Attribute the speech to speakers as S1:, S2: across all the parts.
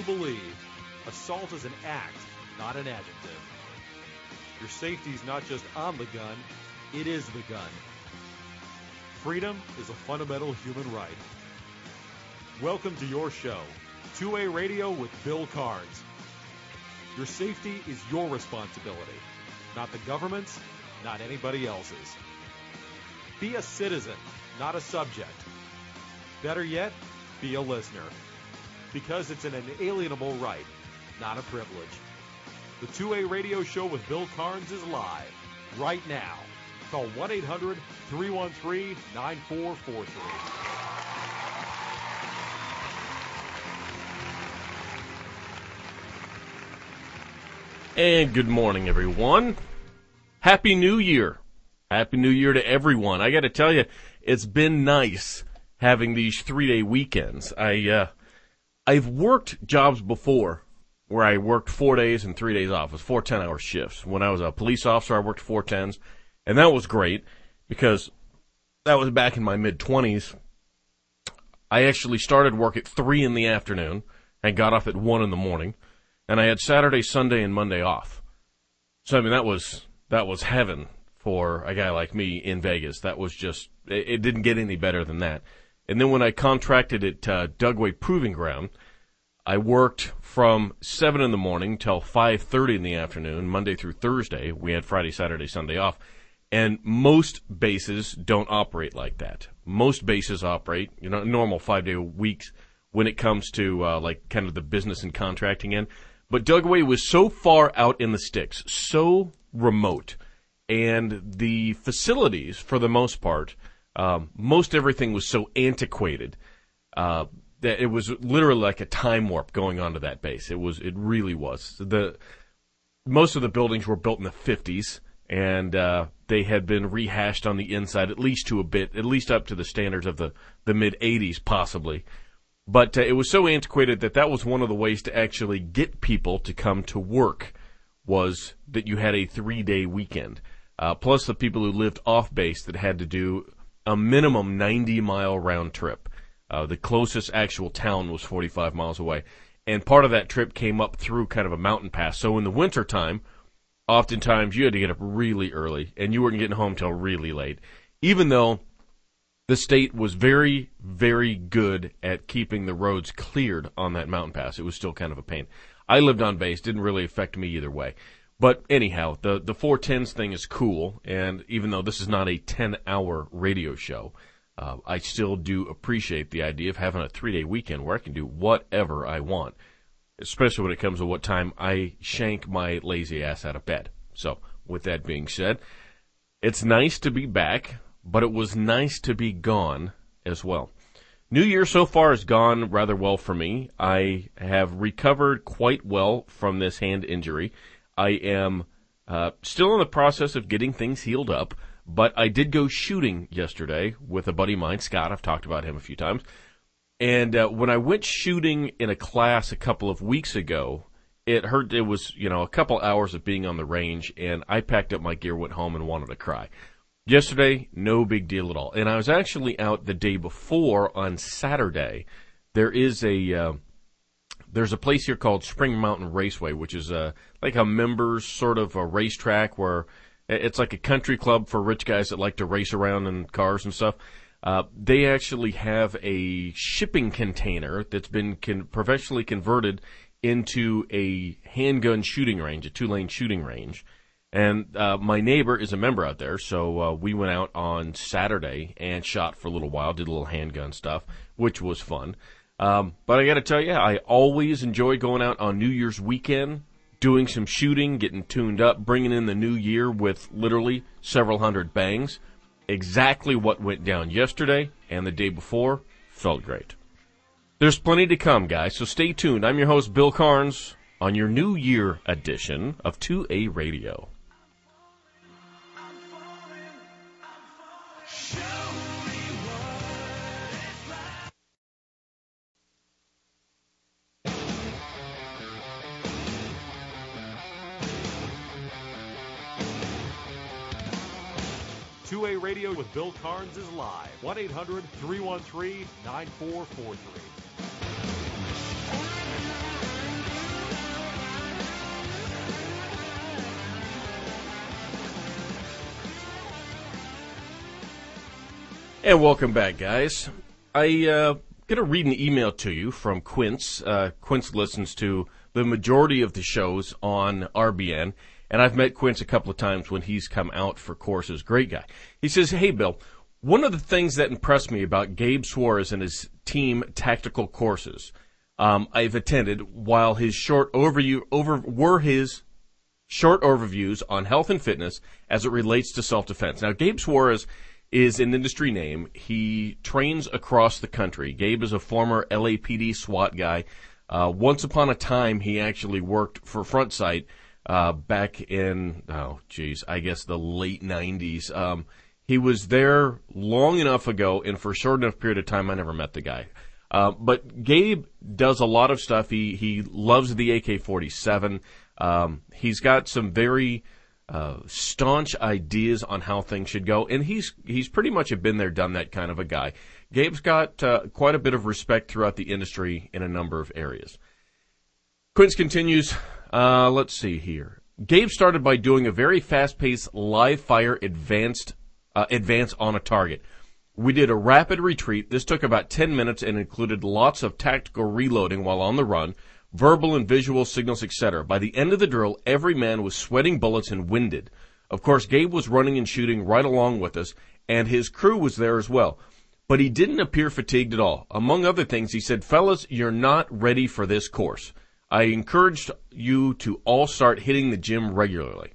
S1: you believe, assault is an act, not an adjective. Your safety is not just on the gun, it is the gun. Freedom is a fundamental human right. Welcome to your show, 2A Radio with Bill Carnes. Your safety is your responsibility, not the government's, not anybody else's. Be a citizen, not a subject. Better yet, be a listener. Because it's an inalienable right, not a privilege. The 2A Radio Show with Bill Carnes is live, right now. Call 1-800-313-9443.
S2: And good morning, everyone. Happy New Year. Happy New Year to everyone. I got to tell you, it's been nice having these 3-day weekends. I've worked jobs before where I worked 4 days and 3 days off. It was 4 10-hour shifts. When I was a police officer, I worked 4 10s, and that was great because that was back in my mid-20s. I actually started work at 3 in the afternoon and got off at 1 in the morning, and I had Saturday, Sunday, and Monday off. So, I mean, that was heaven for a guy like me in Vegas. That was just, it didn't get any better than that. And then when I contracted at Dugway Proving Ground, I worked from 7 in the morning till 5:30 in the afternoon, Monday through Thursday. We had Friday, Saturday, Sunday off. And most bases don't operate like that. Most bases operate, normal 5-day weeks when it comes to like kind of the business and contracting end. But Dugway was so far out in the sticks, so remote, and the facilities, for the most part, most everything was so antiquated that it was literally like a time warp going on to that base. It really was. Most of the buildings were built in the 50s, and they had been rehashed on the inside at least up to the standards of the mid-80s possibly. But it was so antiquated that was one of the ways to actually get people to come to work, was that you had a 3-day weekend. Plus the people who lived off base that had to do a minimum 90-mile round trip. The closest actual town was 45 miles away. And part of that trip came up through kind of a mountain pass. So in the wintertime, oftentimes you had to get up really early, and you weren't getting home till really late. Even though the state was very, very good at keeping the roads cleared on that mountain pass, it was still kind of a pain. I lived on base, didn't really affect me either way. But anyhow, the 410s thing is cool, and even though this is not a 10-hour radio show, I still do appreciate the idea of having a 3-day weekend where I can do whatever I want, especially when it comes to what time I shank my lazy ass out of bed. So, with that being said, it's nice to be back, but it was nice to be gone as well. New Year so far has gone rather well for me. I have recovered quite well from this hand injury. I am still in the process of getting things healed up, but I did go shooting yesterday with a buddy of mine, Scott. I've talked about him a few times. And when I went shooting in a class a couple of weeks ago, it hurt. It was, a couple hours of being on the range, and I packed up my gear, went home, and wanted to cry. Yesterday, no big deal at all. And I was actually out the day before on Saturday. There's a place here called Spring Mountain Raceway, which is like a members sort of a racetrack where it's like a country club for rich guys that like to race around in cars and stuff. They actually have a shipping container that's been professionally converted into a handgun shooting range, a 2-lane shooting range. And my neighbor is a member out there, so we went out on Saturday and shot for a little while, did a little handgun stuff, which was fun. But I got to tell you, I always enjoy going out on New Year's weekend, doing some shooting, getting tuned up, bringing in the new year with literally several hundred bangs. Exactly what went down yesterday and the day before felt great. There's plenty to come, guys, so stay tuned. I'm your host, Bill Carnes, on your New Year edition of 2A Radio.
S1: 2A Radio with Bill Carnes is live. 1-800-313-9443.
S2: And welcome back, guys. I going to read an email to you from Quince. Quince listens to the majority of the shows on RBN, and I've met Quince a couple of times when he's come out for courses. Great guy. He says, "Hey, Bill, one of the things that impressed me about Gabe Suarez and his team tactical courses I've attended, while his short overviews on health and fitness as it relates to self-defense." Now, Gabe Suarez is an industry name. He trains across the country. Gabe is a former LAPD SWAT guy. Once upon a time, he actually worked for Front Sight back in, I guess the late 90s. He was there long enough ago, and for a short enough period of time, I never met the guy. But Gabe does a lot of stuff. He loves the AK-47. He's got some very staunch ideas on how things should go, and he's pretty much a been there, done that kind of a guy. Gabe's got quite a bit of respect throughout the industry in a number of areas. Quince continues, let's see here. Gabe started by doing a very fast-paced live-fire advance on a target. We did a rapid retreat. This took about 10 minutes and included lots of tactical reloading while on the run, verbal and visual signals, etc. By the end of the drill, every man was sweating bullets and winded. Of course, Gabe was running and shooting right along with us, and his crew was there as well. But he didn't appear fatigued at all. Among other things, he said, "Fellas, you're not ready for this course. I encouraged you to all start hitting the gym regularly."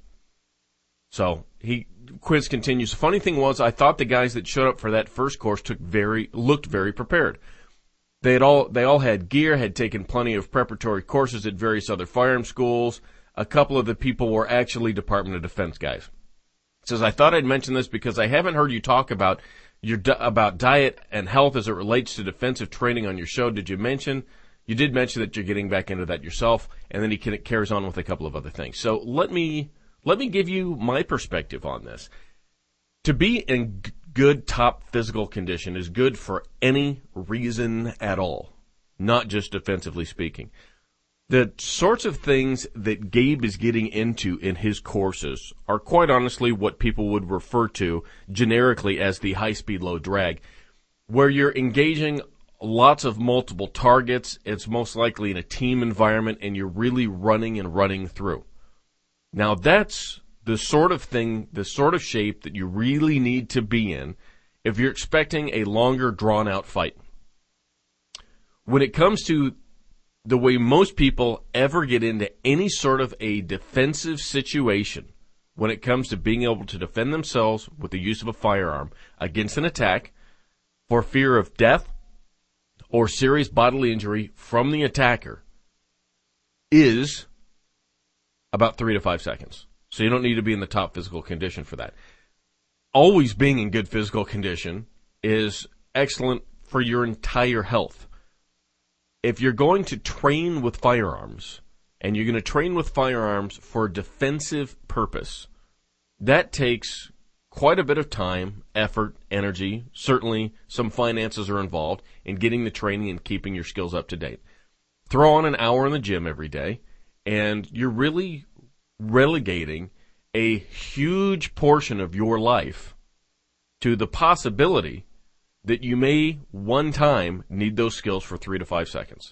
S2: So, Quince continues, "Funny thing was, I thought the guys that showed up for that first course looked very prepared. They all had gear, had taken plenty of preparatory courses at various other firearm schools. A couple of the people were actually Department of Defense guys." It says, "I thought I'd mention this because I haven't heard you talk about about diet and health as it relates to defensive training on your show. You did mention that you're getting back into that yourself," and then he carries on with a couple of other things. So let me give you my perspective on this. To be in good top physical condition is good for any reason at all, not just defensively speaking. The sorts of things that Gabe is getting into in his courses are quite honestly what people would refer to generically as the high-speed, low-drag, where you're engaging lots of multiple targets. It's most likely in a team environment, and you're really running through. Now, that's the sort of thing, the sort of shape that you really need to be in if you're expecting a longer, drawn-out fight. When it comes to the way most people ever get into any sort of a defensive situation, when it comes to being able to defend themselves with the use of a firearm against an attack for fear of death or serious bodily injury from the attacker, is about 3 to 5 seconds. So you don't need to be in the top physical condition for that. Always being in good physical condition is excellent for your entire health. If you're going to train with firearms, and you're going to train with firearms for a defensive purpose, that takes quite a bit of time, effort, energy. Certainly some finances are involved in getting the training and keeping your skills up to date. Throw on an hour in the gym every day, and you're really relegating a huge portion of your life to the possibility that you may one time need those skills for 3 to 5 seconds.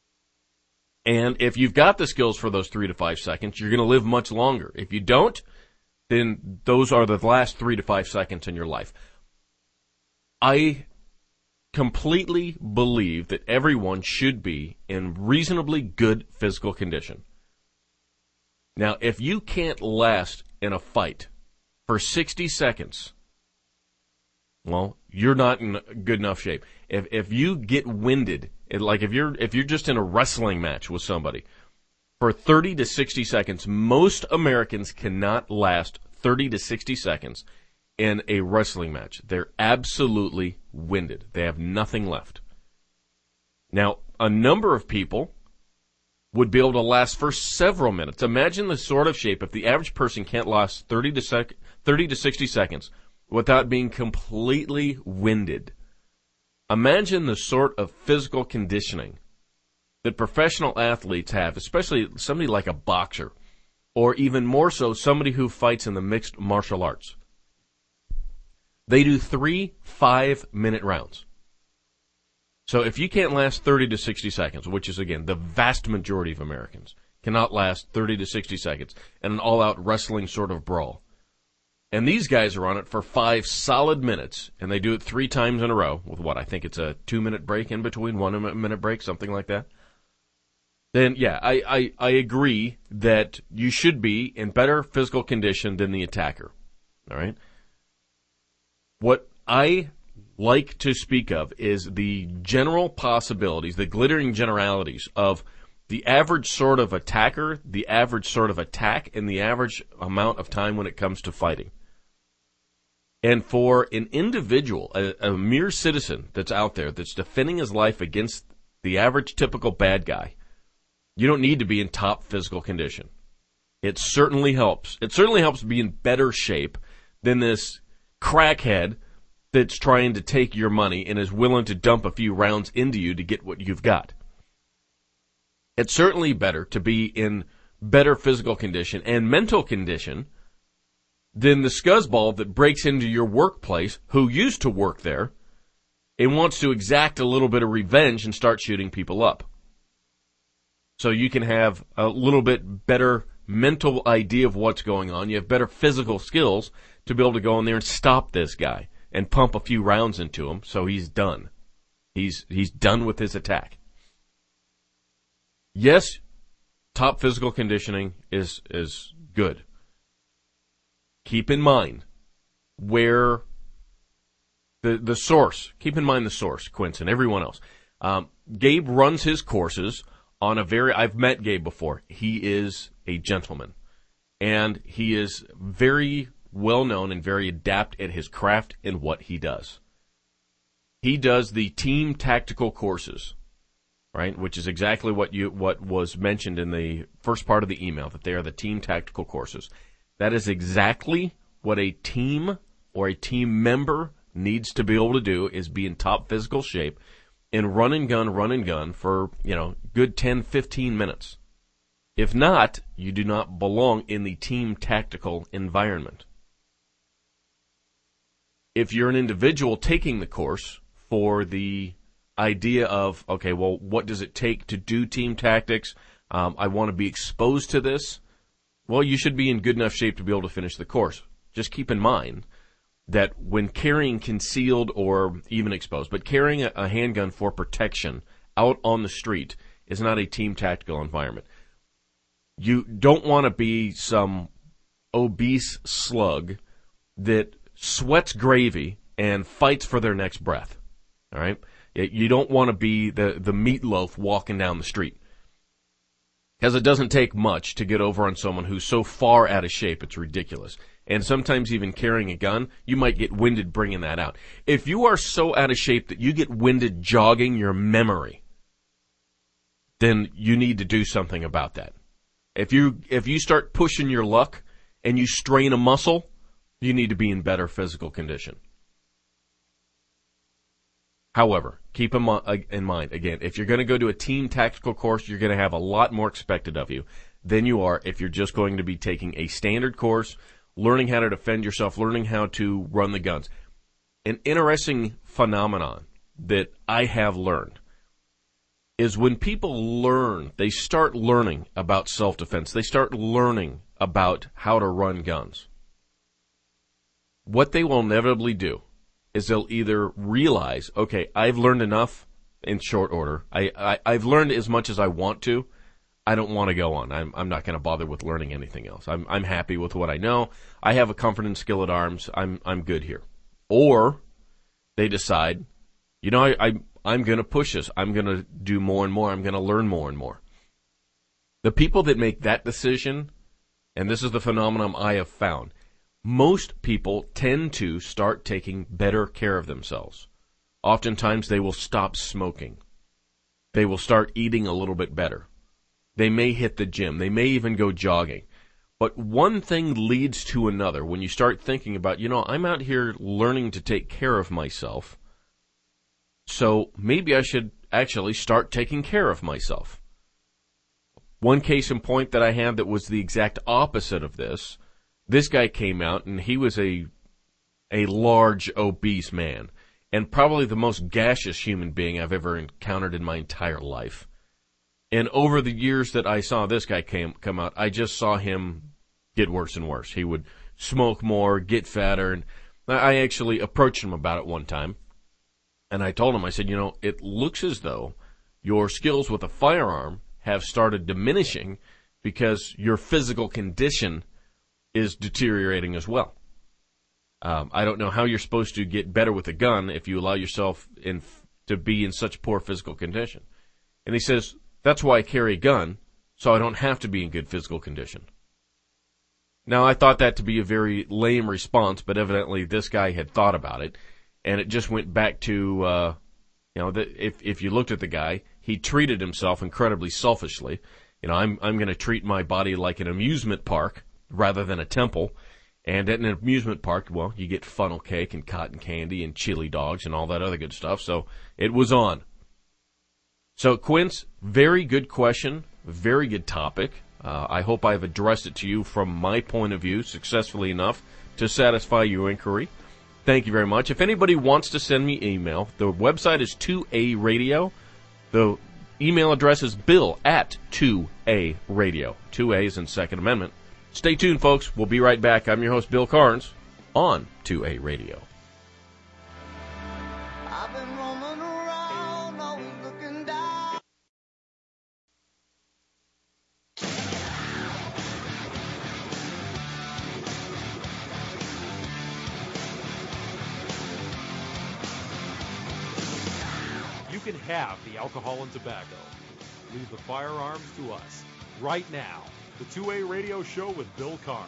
S2: And if you've got the skills for those 3 to 5 seconds, you're going to live much longer. If you don't, then those are the last 3 to 5 seconds in your life. I completely believe that everyone should be in reasonably good physical condition. Now, if you can't last in a fight for 60 seconds, well, you're not in good enough shape. If you get winded, like if you're just in a wrestling match with somebody for 30 to 60 seconds, most Americans cannot last 30 to 60 seconds in a wrestling match. They're absolutely winded. They have nothing left. Now, a number of people would be able to last for several minutes. Imagine the sort of shape if the average person can't last 30 to 60 seconds without being completely winded. Imagine the sort of physical conditioning that professional athletes have, especially somebody like a boxer, or even more so, somebody who fights in the mixed martial arts. They do 3 5-minute rounds. So if you can't last 30 to 60 seconds, which is, again, the vast majority of Americans cannot last 30 to 60 seconds in an all-out wrestling sort of brawl, and these guys are on it for 5 solid minutes, and they do it 3 times in a row with what, I think it's a 2-minute break in between, 1-minute break, something like that, then, yeah, I agree that you should be in better physical condition than the attacker, all right? What I like to speak of is the general possibilities, the glittering generalities of the average sort of attacker, the average sort of attack, and the average amount of time when it comes to fighting. And for an individual, a mere citizen that's out there that's defending his life against the average typical bad guy, you don't need to be in top physical condition. It certainly helps. It certainly helps be in better shape than this crackhead that's trying to take your money and is willing to dump a few rounds into you to get what you've got. It's certainly better to be in better physical condition and mental condition than the scuzzball that breaks into your workplace who used to work there and wants to exact a little bit of revenge and start shooting people up. So you can have a little bit better mental idea of what's going on. You have better physical skills to be able to go in there and stop this guy and pump a few rounds into him so he's done. He's done with his attack. Yes, top physical conditioning is good. Keep in mind where the source, keep in mind the source, Quince, and everyone else. Gabe runs his courses on I've met Gabe before. He is a gentleman. And he is very well known and very adept at his craft and what he does. He does the team tactical courses, right? Which is exactly what was mentioned in the first part of the email, that they are the team tactical courses. That is exactly what a team or a team member needs to be able to do, is be in top physical shape and run and gun for, good 10, 15 minutes. If not, you do not belong in the team tactical environment. If you're an individual taking the course for the idea of, okay, well, what does it take to do team tactics? I want to be exposed to this. Well, you should be in good enough shape to be able to finish the course. Just keep in mind that when carrying concealed or even exposed, but carrying a handgun for protection out on the street is not a team tactical environment. You don't want to be some obese slug that sweats gravy and fights for their next breath. All right? You don't want to be the meatloaf walking down the street. Because it doesn't take much to get over on someone who's so far out of shape, it's ridiculous. And sometimes even carrying a gun, you might get winded bringing that out. If you are so out of shape that you get winded jogging your memory, then you need to do something about that. If you start pushing your luck and you strain a muscle, you need to be in better physical condition. However, keep in mind, again, if you're going to go to a team tactical course, you're going to have a lot more expected of you than you are if you're just going to be taking a standard course, learning how to defend yourself, learning how to run the guns. An interesting phenomenon that I have learned is when people learn, they start learning about self-defense. They start learning about how to run guns. What they will inevitably do is they'll either realize, okay, I've learned enough in short order. I've learned as much as I want to. I don't want to go on. I'm not going to bother with learning anything else. I'm happy with what I know. I have a comfort and skill at arms. I'm good here. Or they decide, I'm going to push this. I'm going to do more and more. I'm going to learn more and more. The people that make that decision, and this is the phenomenon I have found, most people tend to start taking better care of themselves. Oftentimes they will stop smoking. They will start eating a little bit better. They may hit the gym. They may even go jogging. But one thing leads to another. When you start thinking about, I'm out here learning to take care of myself, so maybe I should actually start taking care of myself. One case in point that I had that was the exact opposite of this guy came out, and he was a a large, obese man, and probably the most gaseous human being I've ever encountered in my entire life. And over the years that I saw this guy come out, I just saw him get worse and worse. He would smoke more, get fatter, and I actually approached him about it one time, and I told him, I said, it looks as though your skills with a firearm have started diminishing because your physical condition is deteriorating as well. I don't know how you're supposed to get better with a gun if you allow yourself to be in such poor physical condition. And he says, that's why I carry a gun, so I don't have to be in good physical condition. Now, I thought that to be a very lame response, but evidently this guy had thought about it, and it just went back to, if you looked at the guy, he treated himself incredibly selfishly. I'm going to treat my body like an amusement park rather than a temple. And at an amusement park, well, you get funnel cake and cotton candy and chili dogs and all that other good stuff. So it was on. So, Quince, very good question, very good topic. I hope I've addressed it to you from my point of view successfully enough to satisfy your inquiry. Thank you very much. If anybody wants to send me email, the website is 2A Radio. The email address is bill@2A Radio. 2A is in Second Amendment. Stay tuned, folks. We'll be right back. I'm your host, Bill Carnes, on 2A Radio.
S3: I've been roaming around, always looking down.
S1: You can have the alcohol and tobacco. Leave the firearms to us. Right now, the 2A Radio Show with Bill Carnes.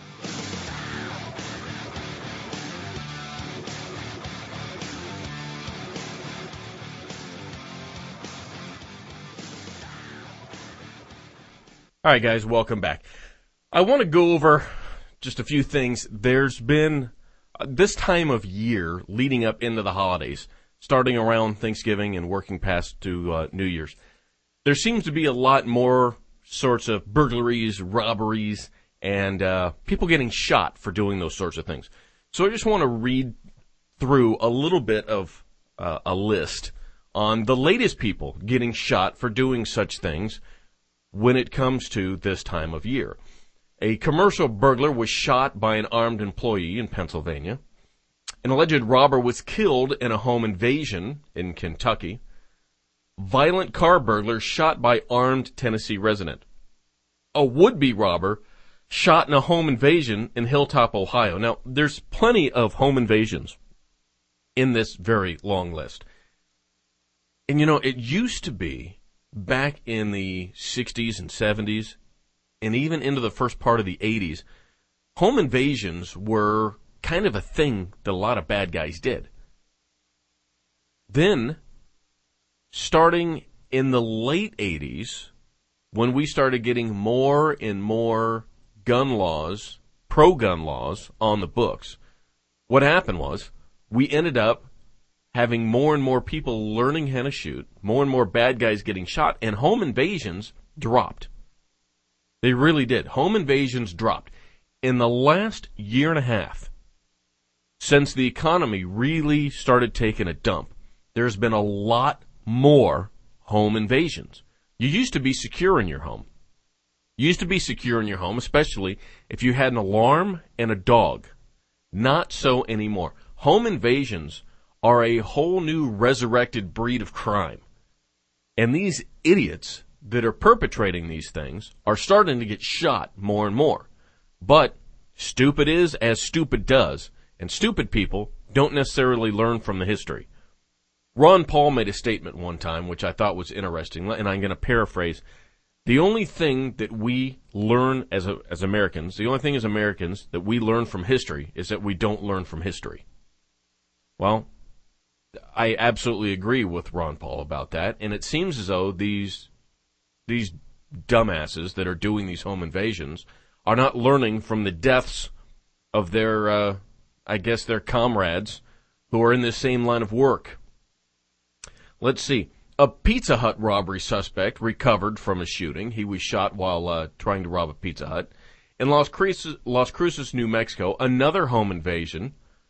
S2: All right, guys, welcome back. I want to go over just a few things. There's been this time of year leading up into the holidays, starting around Thanksgiving and working past to New Year's. There seems to be a lot more sorts of burglaries, robberies, and people getting shot for doing those sorts of things. So I just want to read through a little bit of a list on the latest people getting shot for doing such things when it comes to this time of year. A commercial burglar was shot by an armed employee in Pennsylvania. An alleged robber was killed in a home invasion in Kentucky. Violent car burglar shot by armed Tennessee resident. A would-be robber shot in a home invasion in Hilltop, Ohio. Now, there's plenty of home invasions in this very long list. And it used to be, back in the 60s and 70s, and even into the first part of the 80s, home invasions were kind of a thing that a lot of bad guys did. Then, starting in the late 80s, when we started getting more and more gun laws, pro-gun laws, on the books, what happened was we ended up having more and more people learning how to shoot, more and more bad guys getting shot, and home invasions dropped. They really did. Home invasions dropped. In the last year and a half, since the economy really started taking a dump, there's been a lot more home invasions. You used to be secure in your home. You used to be secure in your home, especially if you had an alarm and a dog. Not so anymore. Home invasions are a whole new resurrected breed of crime. And these idiots that are perpetrating these things are starting to get shot more and more. But stupid is as stupid does, and stupid people don't necessarily learn from the history. Ron Paul made a statement one time, which I thought was interesting, and I'm going to paraphrase. The only thing that we learn as Americans, the only thing as Americans that we learn from history is that we don't learn from history. Well, I absolutely agree with Ron Paul about that, and it seems as though these dumbasses that are doing these home invasions are not learning from the deaths of their, their comrades who are in the same line of work. Let's see. A Pizza Hut robbery suspect recovered from a shooting. He was shot while trying to rob a Pizza Hut. In Las Cruces, New Mexico, another home invasion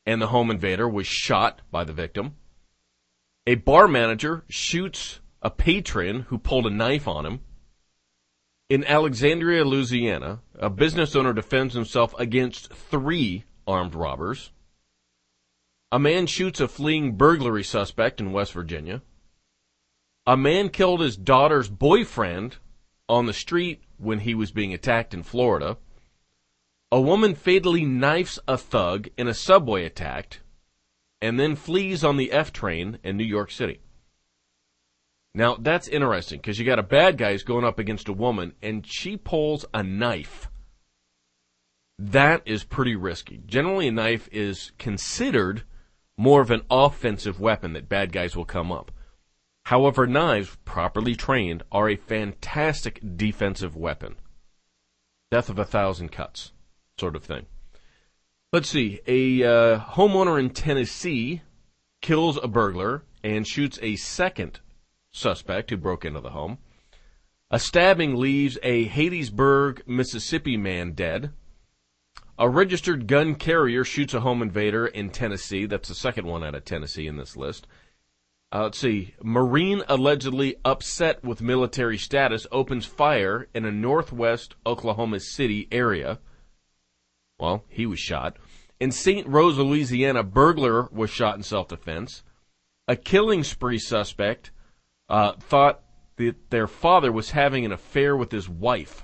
S2: and the home invader was shot by the victim. A bar manager shoots a patron who pulled a knife on him. In Alexandria, Louisiana, a business owner defends himself against 3 armed robbers. A man shoots a fleeing burglary suspect in West Virginia. A man killed his daughter's boyfriend on the street when he was being attacked in Florida. A woman fatally knifes a thug in a subway attack and then flees on the F train in New York City. Now, that's interesting because you got a bad guy who's going up against a woman and she pulls a knife. That is pretty risky. Generally, a knife is considered more of an offensive weapon that bad guys will come up. However, knives, properly trained, are a fantastic defensive weapon. Death of 1,000 cuts, sort of thing. Let's see. A homeowner in Tennessee kills a burglar and shoots a second suspect who broke into the home. A stabbing leaves a Hattiesburg, Mississippi man dead. A registered gun carrier shoots a home invader in Tennessee. That's the second one out of Tennessee in this list. Let's see. Marine allegedly upset with military status opens fire in a northwest Oklahoma City area. Well, he was shot. In St. Rose, Louisiana, burglar was shot in self-defense. A killing spree suspect thought that their father was having an affair with his wife.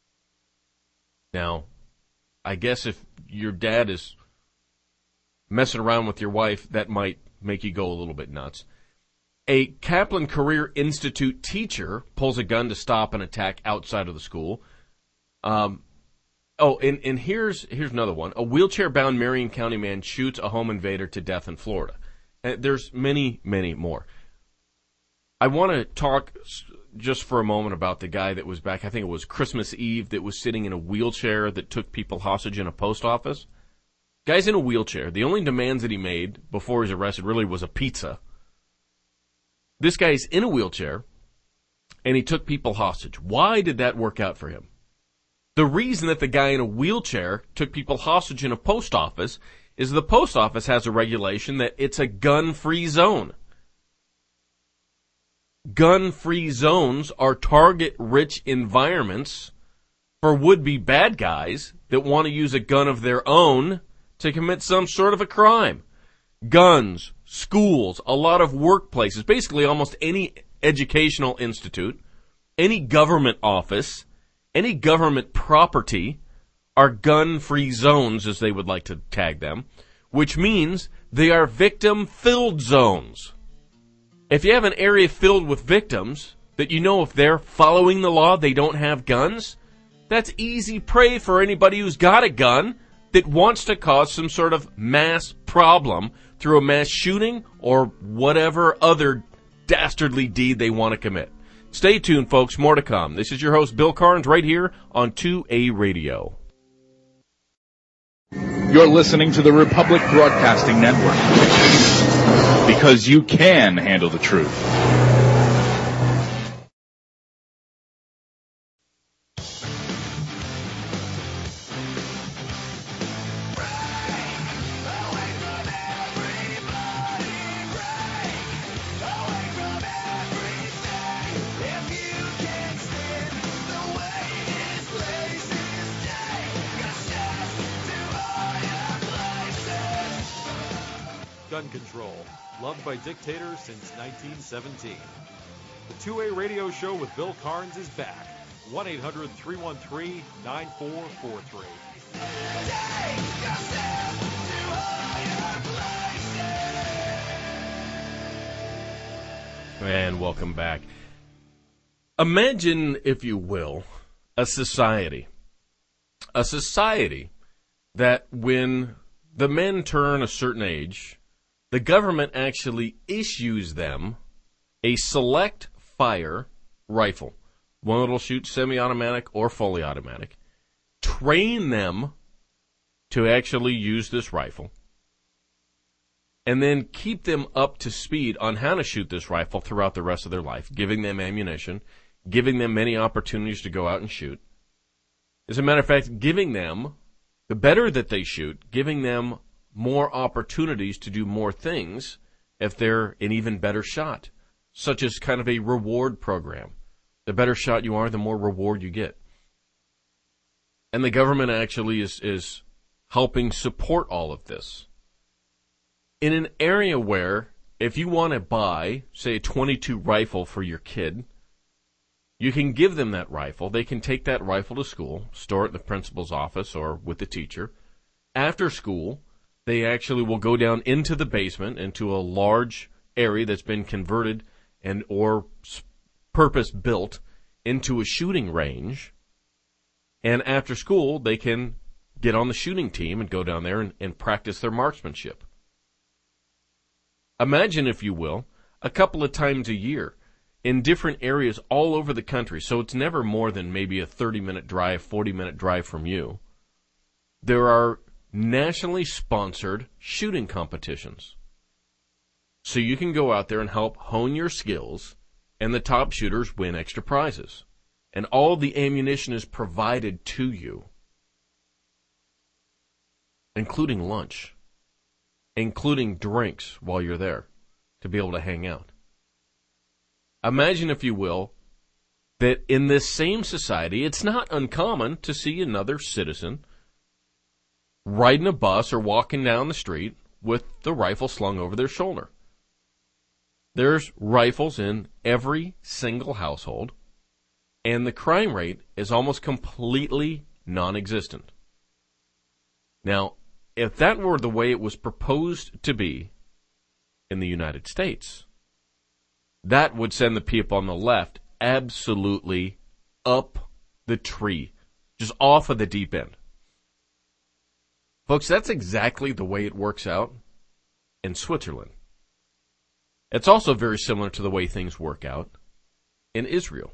S2: Now, I guess if your dad is messing around with your wife, that might make you go a little bit nuts. A Kaplan Career Institute teacher pulls a gun to stop an attack outside of the school. And here's another one. A wheelchair-bound Marion County man shoots a home invader to death in Florida. There's many, many more. I want to talk just for a moment about the guy that was back, I think it was Christmas Eve, that was sitting in a wheelchair that took people hostage in a post office. Guy's in a wheelchair. The only demands that he made before he was arrested really was a pizza. This guy's in a wheelchair, and he took people hostage. Why did that work out for him? The reason that the guy in a wheelchair took people hostage in a post office is the post office has a regulation that it's a gun-free zone. Gun-free zones are target-rich environments for would-be bad guys that want to use a gun of their own to commit some sort of a crime. Guns, schools, a lot of workplaces, basically almost any educational institute, any government office, any government property are gun-free zones, as they would like to tag them, which means they are victim-filled zones. If you have an area filled with victims that you know if they're following the law, they don't have guns, that's easy prey for anybody who's got a gun that wants to cause some sort of mass problem through a mass shooting or whatever other dastardly deed they want to commit. Stay tuned, folks. More to come. This is your host, Bill Carnes, right here on 2A Radio.
S4: You're listening to the Republic Broadcasting Network. Because you can handle the truth.
S1: Gun control, loved by dictators since 1917. The 2A Radio Show with Bill Carnes is back. 1-800-313-9443.
S2: And welcome back. Imagine, if you will, a society. A society that when the men turn a certain age, the government actually issues them a select fire rifle. One that'll shoot semi-automatic or fully automatic. Train them to actually use this rifle. And then keep them up to speed on how to shoot this rifle throughout the rest of their life, giving them ammunition, giving them many opportunities to go out and shoot. As a matter of fact, giving them, the better that they shoot, giving them more opportunities to do more things if they're an even better shot, such as kind of a reward program. The better shot you are, the more reward you get. And the government actually is helping support all of this. In an area where, if you want to buy, say, a .22 rifle for your kid, you can give them that rifle. They can take that rifle to school, store it in the principal's office or with the teacher. After school, they actually will go down into the basement, into a large area that's been converted and or purpose-built into a shooting range. And after school, they can get on the shooting team and go down there and practice their marksmanship. Imagine, if you will, a couple of times a year in different areas all over the country, so it's never more than maybe a 30-minute drive, 40-minute drive from you. There are nationally sponsored shooting competitions. So you can go out there and help hone your skills, and the top shooters win extra prizes. And all the ammunition is provided to you, including lunch, including drinks while you're there to be able to hang out. Imagine, if you will, that in this same society, it's not uncommon to see another citizen riding a bus or walking down the street with the rifle slung over their shoulder. There's rifles in every single household, and the crime rate is almost completely non-existent. Now, if that were the way it was proposed to be in the United States, that would send the people on the left absolutely up the tree, just off of the deep end. Folks, that's exactly the way it works out in Switzerland. It's also very similar to the way things work out in Israel.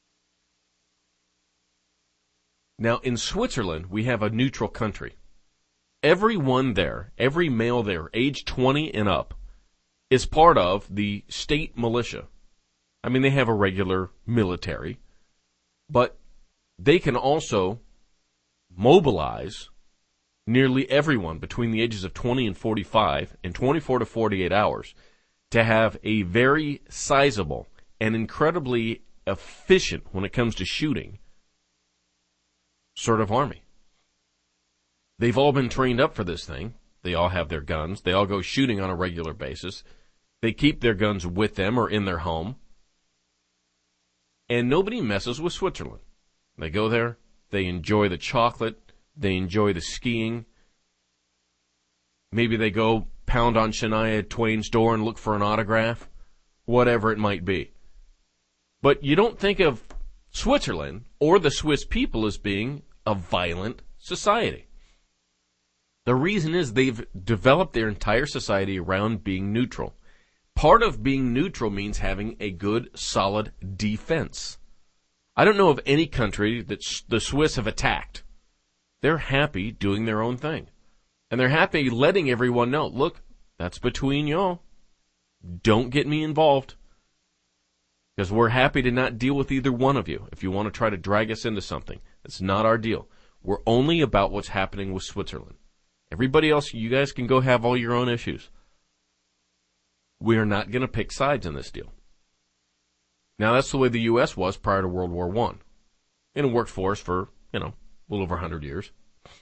S2: Now, in Switzerland, we have a neutral country. Everyone there, every male there, age 20 and up, is part of the state militia. I mean, they have a regular military, but they can also mobilize nearly everyone between the ages of 20 and 45 in 24 to 48 hours to have a very sizable and incredibly efficient, when it comes to shooting, sort of army. They've all been trained up for this thing. They all have their guns. They all go shooting on a regular basis. They keep their guns with them or in their home. And nobody messes with Switzerland. They go there. They enjoy the chocolate. They enjoy the skiing. Maybe they go pound on Shania Twain's door and look for an autograph. Whatever it might be. But you don't think of Switzerland or the Swiss people as being a violent society. The reason is they've developed their entire society around being neutral. Part of being neutral means having a good, solid defense. I don't know of any country that the Swiss have attacked. They're happy doing their own thing. And they're happy letting everyone know, look, that's between y'all. Don't get me involved. Because we're happy to not deal with either one of you if you want to try to drag us into something. It's not our deal. We're only about what's happening with Switzerland. Everybody else, you guys can go have all your own issues. We are not going to pick sides in this deal. Now, that's the way the U.S. was prior to World War I. And it worked for us for, a little over 100 years.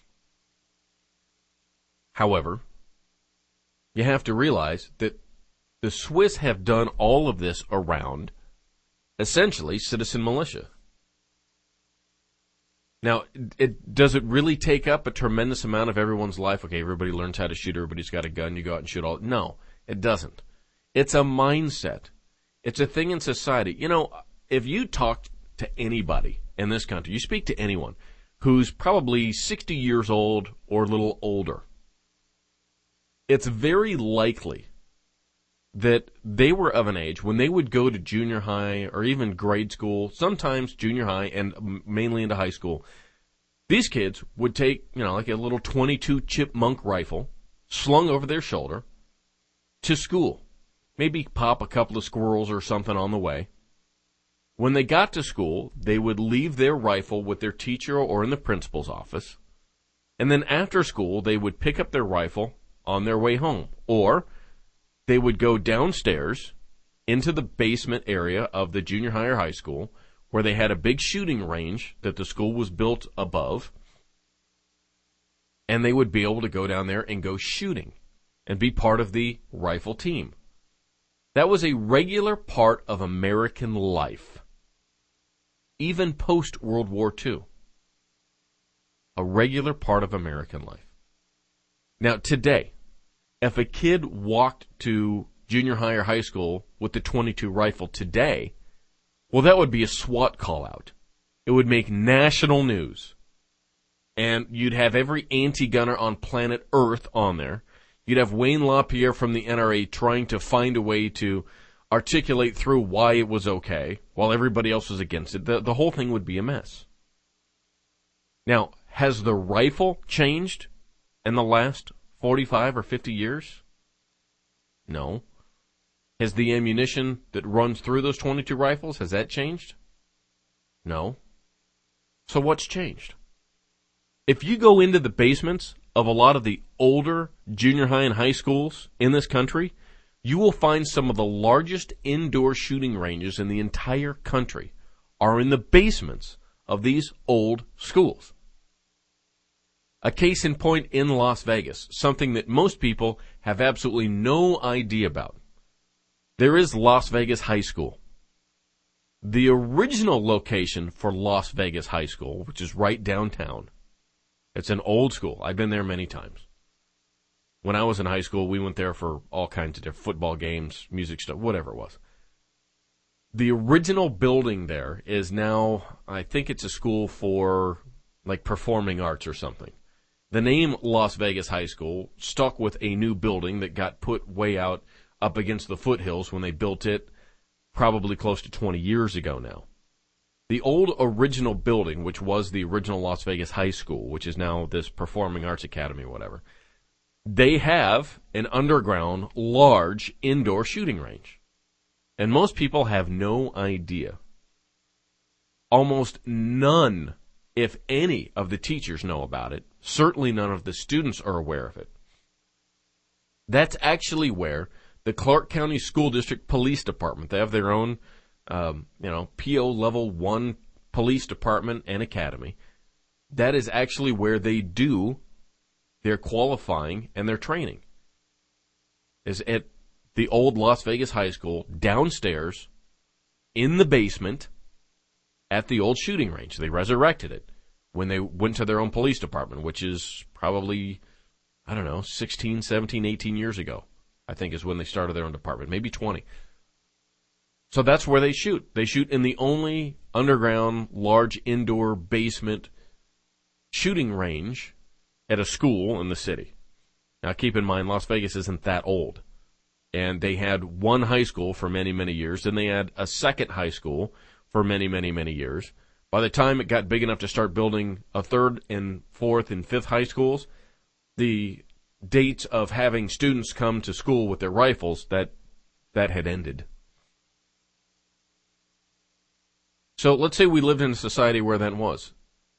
S2: However, you have to realize that the Swiss have done all of this around, essentially, citizen militia. Now, does it really take up a tremendous amount of everyone's life? Okay, everybody learns how to shoot, everybody's got a gun, you go out and shoot all. No, it doesn't. It's a mindset. It's a thing in society. If you talk to anybody in this country, you speak to anyone who's probably 60 years old or a little older, it's very likely that they were of an age when they would go to junior high or even grade school, sometimes junior high and mainly into high school. These kids would take, like a little .22 Chipmunk rifle slung over their shoulder to school. Maybe pop a couple of squirrels or something on the way. When they got to school, they would leave their rifle with their teacher or in the principal's office. And then after school, they would pick up their rifle on their way home. Or they would go downstairs into the basement area of the junior high or high school where they had a big shooting range that the school was built above, and they would be able to go down there and go shooting and be part of the rifle team. That was a regular part of American life, even post-World War II. A regular part of American life. Now, today, if a kid walked to junior high or high school with the .22 rifle today, well, that would be a SWAT call-out. It would make national news. And you'd have every anti-gunner on planet Earth on there. You'd have Wayne LaPierre from the NRA trying to find a way to articulate through why it was okay, while everybody else was against it. The whole thing would be a mess. Now, has the rifle changed in the last 45 or 50 years? No. Has the ammunition that runs through those .22 rifles, has that changed? No. So what's changed? If you go into the basements of a lot of the older junior high and high schools in this country, you will find some of the largest indoor shooting ranges in the entire country are in the basements of these old schools. A case in point in Las Vegas, something that most people have absolutely no idea about. There is Las Vegas High School. The original location for Las Vegas High School, which is right downtown, it's an old school. I've been there many times. When I was in high school, we went there for all kinds of different football games, music stuff, whatever it was. The original building there is now, I think it's a school for like performing arts or something. The name Las Vegas High School stuck with a new building that got put way out up against the foothills when they built it probably close to 20 years ago now. The old original building, which was the original Las Vegas High School, which is now this Performing Arts Academy or whatever, they have an underground, large, indoor shooting range. And most people have no idea. Almost none, if any, of the teachers know about it. Certainly none of the students are aware of it. That's actually where the Clark County School District Police Department, they have their own, PO Level 1 police department and academy. That is actually where they do their qualifying and their training. Is at the old Las Vegas High School, downstairs, in the basement, at the old shooting range. They resurrected it when they went to their own police department, which is probably, 16, 17, 18 years ago, I think is when they started their own department, maybe 20. So that's where they shoot. They shoot in the only underground, large indoor basement shooting range at a school in the city. Now keep in mind, Las Vegas isn't that old. And they had one high school for many, many years. Then they had a second high school for many, many, many years. By the time it got big enough to start building a third and fourth and fifth high schools, the dates of having students come to school with their rifles, that had ended. So let's say we lived in a society where that was.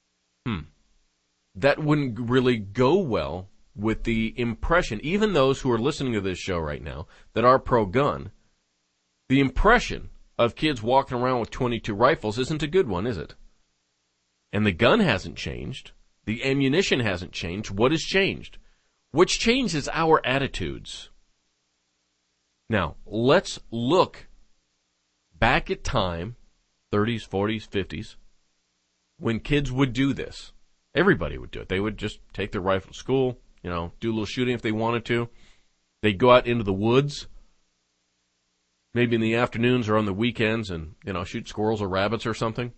S2: That wouldn't really go well with the impression, even those who are listening to this show right now that are pro-gun, the impression of kids walking around with .22 rifles isn't a good one, is it? And the gun hasn't changed. The ammunition hasn't changed. What has changed? What's changed is our attitudes. Now, let's look back at time, 30s, 40s, 50s, when kids would do this. Everybody would do it. They would just take their rifle to school, do a little shooting if they wanted to. They'd go out into the woods, maybe in the afternoons or on the weekends, and, shoot squirrels or rabbits or something.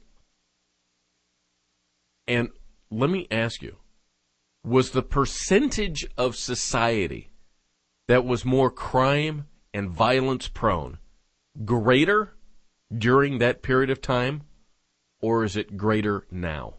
S2: And let me ask you, was the percentage of society that was more crime and violence prone greater during that period of time, or is it greater now?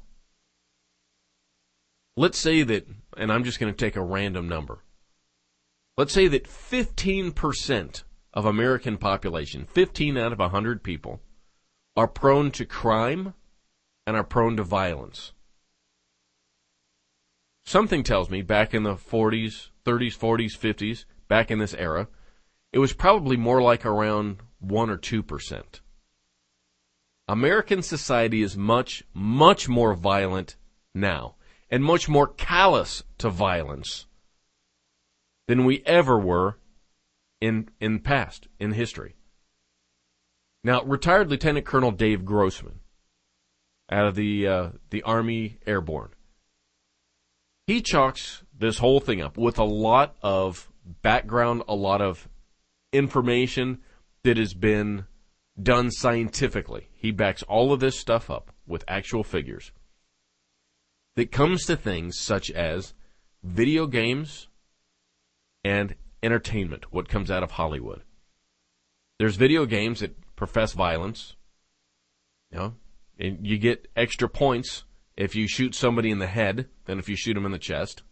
S2: Let's say that, and I'm just going to take a random number. Let's say that 15% of American population, 15 out of 100 people, are prone to crime and are prone to violence. something tells me back in the 40s, 30s, 40s, 50s, back in this era, it was probably more like around 1 or 2%. American society is much, much more violent now, and much more callous to violence than we ever were in past, in history. Now, retired Lieutenant Colonel Dave Grossman, out of the Army Airborne, he chalks this whole thing up with a lot of background, a lot of information that has been done scientifically. He backs all of this stuff up with actual figures. That comes to things such as video games and entertainment, what comes out of Hollywood. There's video games that profess violence, and you get extra points if you shoot somebody in the head than if you shoot them in the chest.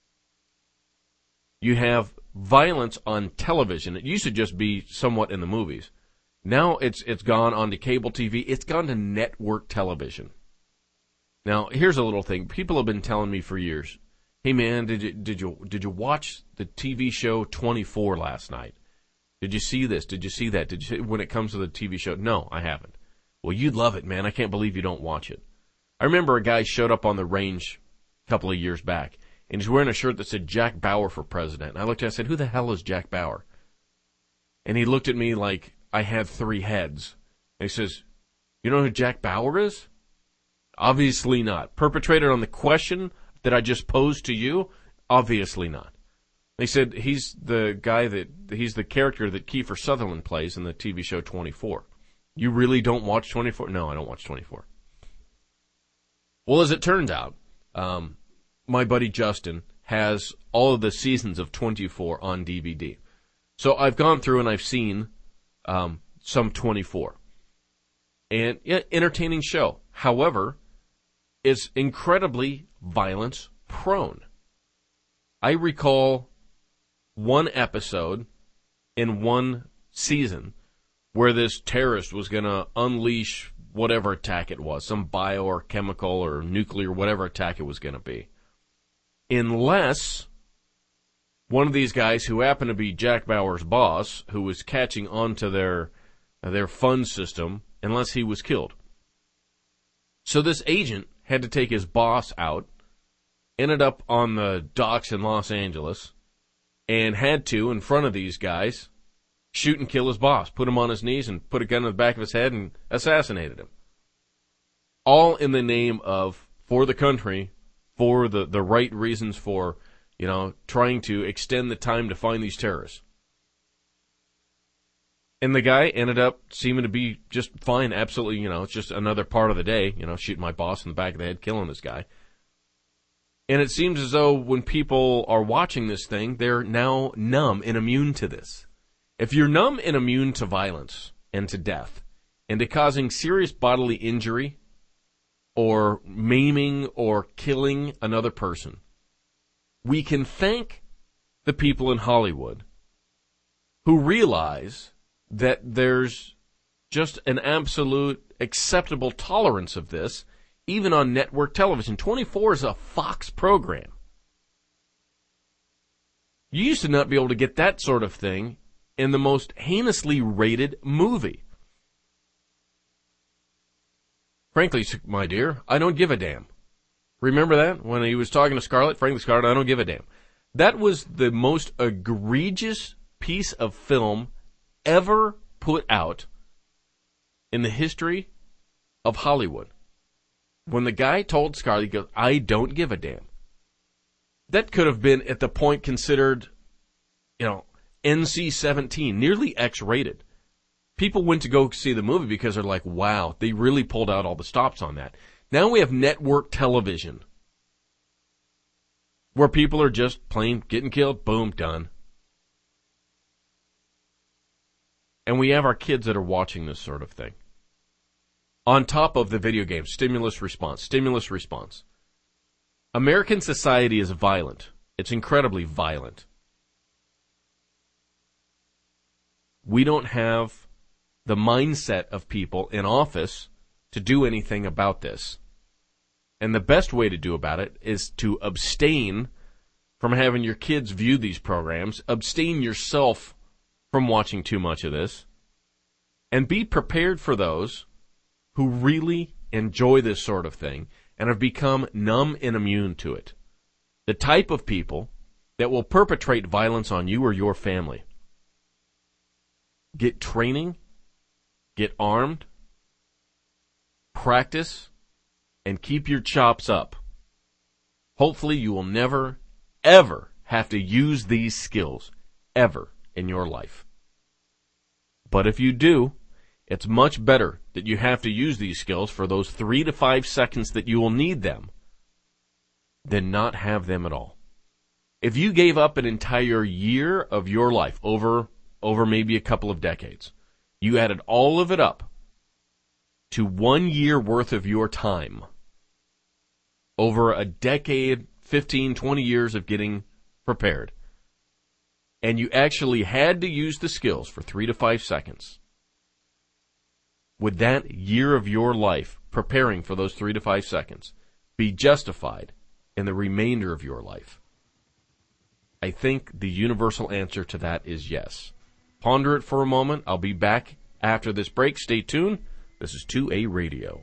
S2: You have violence on television. It used to just be somewhat in the movies. Now it's gone onto cable TV. It's gone to network television. Now, here's a little thing. People have been telling me for years, "Hey man, did you watch the TV show 24 last night? Did you see this? Did you see that? Did you see?" When it comes to the TV show, no, I haven't. Well, you'd love it, man. I can't believe you don't watch it. I remember a guy showed up on the range a couple of years back, and he's wearing a shirt that said Jack Bauer for president. And I looked at it and I said, "Who the hell is Jack Bauer?" And he looked at me like I had 3 heads. And he says, "You know who Jack Bauer is?" Obviously not. Perpetrated on the question that I just posed to you? Obviously not. They said he's the character that Kiefer Sutherland plays in the TV show 24. You really don't watch 24? No, I don't watch 24. Well, as it turns out, my buddy Justin has all of the seasons of 24 on DVD. So I've gone through and I've seen some 24. And yeah, entertaining show. However, it's incredibly violence prone. I recall one episode in one season where this terrorist was going to unleash whatever attack it was, some bio or chemical or nuclear, whatever attack it was going to be. Unless one of these guys who happened to be Jack Bauer's boss, who was catching on to their fund system, unless he was killed. So this agent had to take his boss out, ended up on the docks in Los Angeles, and had to, in front of these guys, shoot and kill his boss, put him on his knees and put a gun in the back of his head and assassinated him. All in the name of, for the country, for the right reasons for, trying to extend the time to find these terrorists. And the guy ended up seeming to be just fine, absolutely, it's just another part of the day, shooting my boss in the back of the head, killing this guy. And it seems as though when people are watching this thing, they're now numb and immune to this. If you're numb and immune to violence and to death and to causing serious bodily injury or maiming or killing another person, we can thank the people in Hollywood who realize that there's just an absolute acceptable tolerance of this, even on network television. 24 is a Fox program. You used to not be able to get that sort of thing in the most heinously rated movie. Frankly, my dear, I don't give a damn. Remember that? When he was talking to Scarlett? Frankly, Scarlett, I don't give a damn. That was the most egregious piece of film ever put out in the history of Hollywood. When the guy told Scarlett, he goes, "I don't give a damn." That could have been at the point considered, NC-17, nearly X-rated. People went to go see the movie because they're like, wow, they really pulled out all the stops on that. Now we have network television where people are just plain getting killed, boom, done. And we have our kids that are watching this sort of thing. On top of the video game, stimulus response. American society is violent. It's incredibly violent. We don't have the mindset of people in office to do anything about this. And the best way to do about it is to abstain from having your kids view these programs, abstain yourself from watching too much of this, and be prepared for those who really enjoy this sort of thing and have become numb and immune to it. The type of people that will perpetrate violence on you or your family. Get training, get armed, practice, and keep your chops up. Hopefully you will never, ever have to use these skills, ever, in your life. But if you do, it's much better that you have to use these skills for those 3 to 5 seconds that you will need them than not have them at all. If you gave up an entire year of your life over maybe a couple of decades, you added all of it up to 1 year worth of your time over a decade, 15, 20 years of getting prepared, and you actually had to use the skills for 3 to 5 seconds, would that year of your life preparing for those 3 to 5 seconds be justified in the remainder of your life? I think the universal answer to that is yes. Ponder it for a moment. I'll be back after this break. Stay tuned. This is 2A Radio.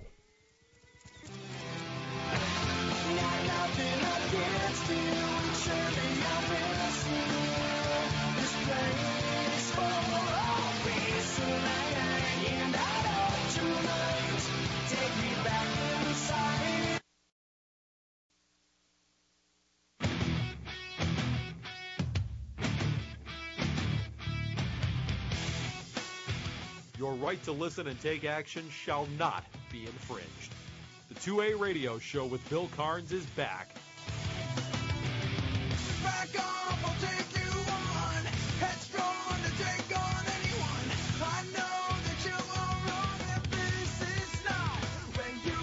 S1: Your right to listen and take action shall not be infringed. The 2A Radio Show with Bill Carnes is back.
S3: Back off, I'll take you on. Headstrong to take on anyone. I know that you are wrong, that this is not where you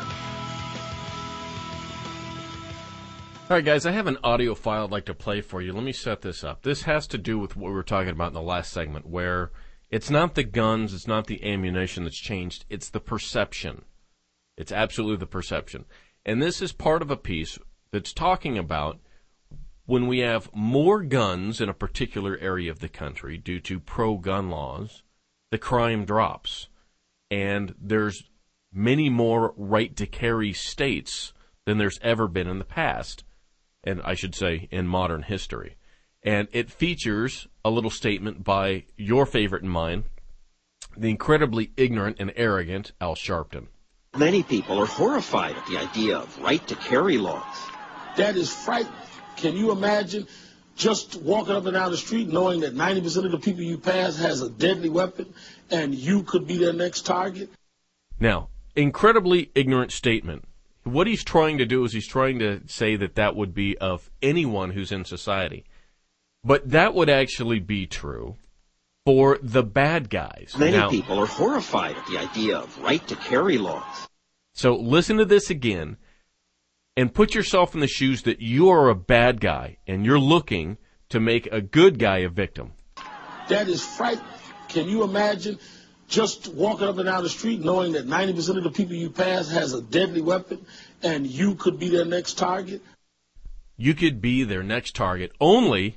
S3: belong.
S2: All right, guys, I have an audio file I'd like to play for you. Let me set this up. This has to do with what we were talking about in the last segment, where it's not the guns, it's not the ammunition that's changed, it's the perception. It's absolutely the perception. And this is part of a piece that's talking about when we have more guns in a particular area of the country due to pro-gun laws, the crime drops. And there's many more right-to-carry states than there's ever been in the past, and I should say in modern history. And it features a little statement by your favorite and mine, the incredibly ignorant and arrogant Al Sharpton.
S5: Many people are horrified at the idea of right-to-carry laws.
S6: That is frightening. Can you imagine just walking up and down the street knowing that 90% of the people you pass has a deadly weapon and you could be their next target?
S2: Now, incredibly ignorant statement. What he's trying to do is he's trying to say that that would be of anyone who's in society. But that would actually be true for the bad guys.
S5: Many people are horrified at the idea of right-to-carry laws.
S2: So listen to this again and put yourself in the shoes that you are a bad guy and you're looking to make a good guy a victim.
S6: That is frightening. Can you imagine just walking up and down the street knowing that 90% of the people you pass has a deadly weapon and you could be their next target?
S2: You could be their next target only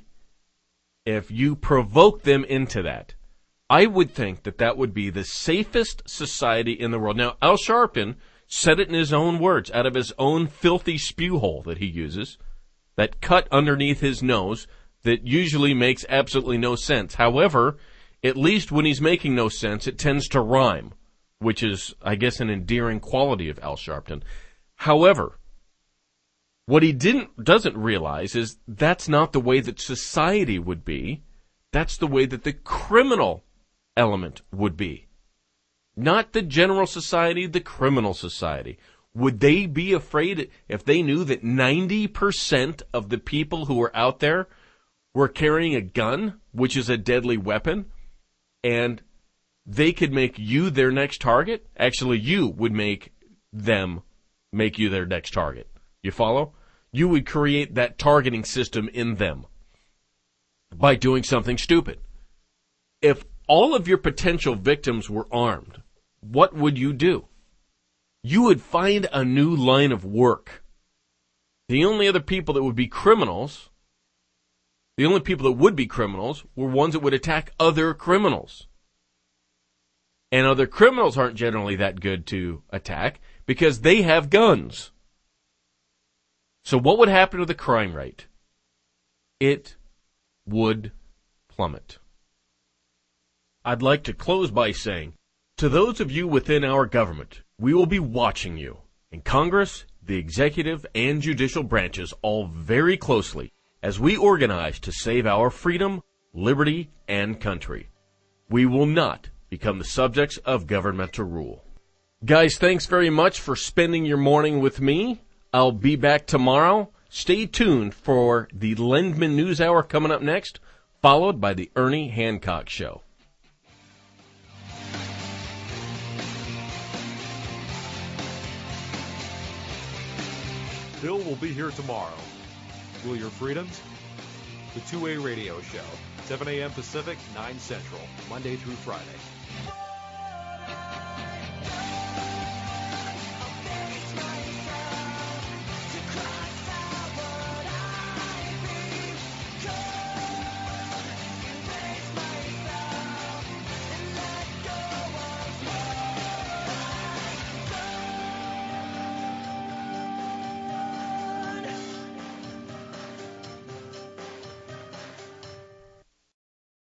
S2: if you provoke them into that. I would think that that would be the safest society in the world. Now, Al Sharpton said it in his own words, out of his own filthy spew hole that he uses, that cut underneath his nose that usually makes absolutely no sense. However, at least when he's making no sense, it tends to rhyme, which is, I guess, an endearing quality of Al Sharpton. However, what he doesn't realize is that's not the way that society would be. That's the way that the criminal element would be. Not the general society, the criminal society. Would they be afraid if they knew that 90% of the people who were out there were carrying a gun, which is a deadly weapon, and they could make you their next target? Actually, you would make them make you their next target. You follow? You would create that targeting system in them by doing something stupid. If all of your potential victims were armed, what would you do? you would find a new line of work. The only other people that would be criminals, the only people that would be criminals were ones that would attack other criminals. And other criminals aren't generally that good to attack because they have guns. So what would happen to the crime rate? It would plummet. I'd like to close by saying, to those of you within our government, we will be watching you in Congress, the executive, and judicial branches all very closely as we organize to save our freedom, liberty, and country. We will not become the subjects of governmental rule. Guys, thanks very much for spending your morning with me. I'll be back tomorrow. Stay tuned for the Lendman News Hour coming up next, followed by the Ernie Hancock Show.
S1: Bill will be here tomorrow. Will your freedoms? The 2A Radio Show, 7 a.m. Pacific, 9 Central, Monday through Friday.